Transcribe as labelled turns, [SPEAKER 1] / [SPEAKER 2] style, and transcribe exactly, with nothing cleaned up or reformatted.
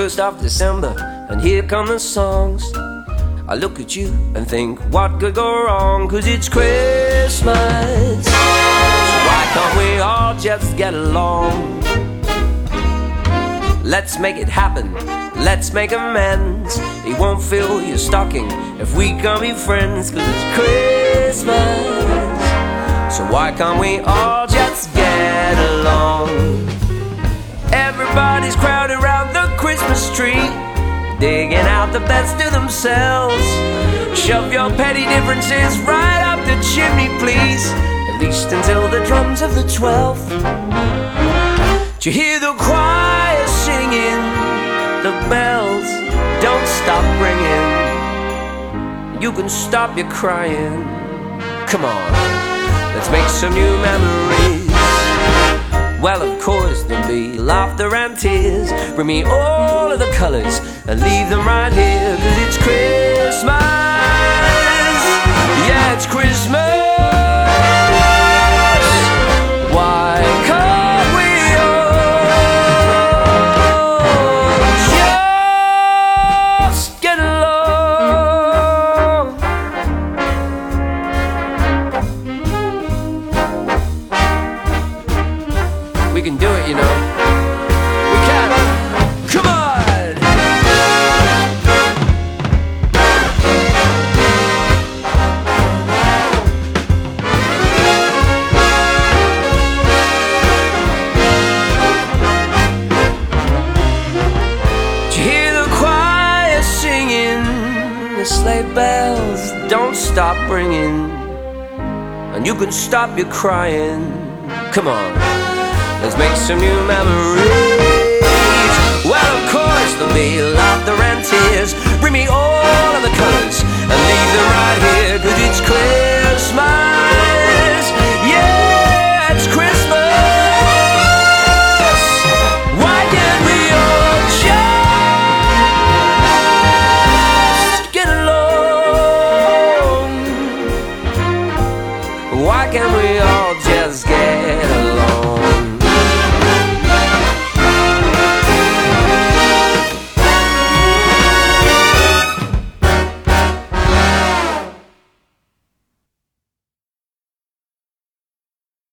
[SPEAKER 1] first of December, and here come the songs. I look at you and think, what could go wrong? Cause it's Christmas, so why can't we all just get along? Let's make it happen, let's make amends. He won't fill your stocking if we can't be friends. Cause it's Christmas, so why can't we all just get along? Everybody's crowded around the Christmas tree, digging out the best of themselves. Shove your petty differences right up the chimney, please, at least until the drums of the twelfth. Do you hear the choir singing? The bells don't stop ringing. You can stop your crying. Come on, let's make some new memories. Well, of course there'll be laughter and tears. Bring me all of the colors and leave them right here. Cause it's Christmas, yeah, it's Christmas. Why can't we all just get along? We can do it, you know. We can. Come on! Did you hear the choir singing? The sleigh bells don't stop ringing, and you can stop your crying. Come on, let's make some new memories. Well, of course there'll be laughter and tears. Bring me all of the colors and leave them right here. Cause it's Christmas, yeah, it's Christmas. Why can't we all just get along? Why can't we all just get